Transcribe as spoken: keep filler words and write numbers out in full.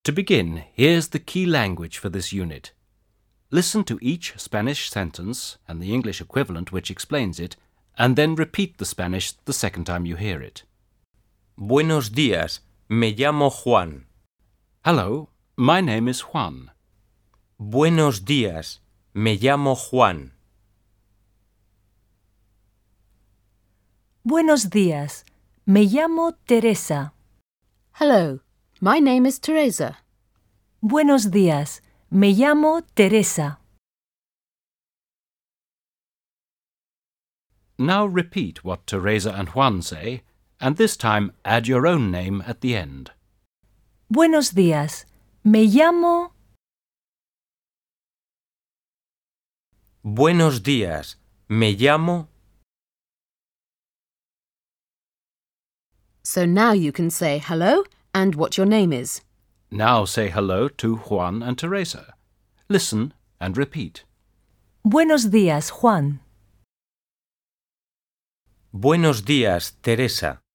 To begin, here's the key language for this unit. Listen to each Spanish sentence and the English equivalent which explains it, and then repeat the Spanish the second time you hear it. Buenos días, me llamo Juan. Hello, my name is Juan. Buenos días, me llamo Juan. Buenos días, me llamo Teresa. Hello, my name is Teresa. Buenos días, me llamo Teresa. Now repeat what Teresa and Juan say, and this time add your own name at the end. Buenos días, me llamo... Buenos días, me llamo... So now you can say hello and what your name is. Now say hello to Juan and Teresa. Listen and repeat. Buenos días, Juan. Buenos días, Teresa.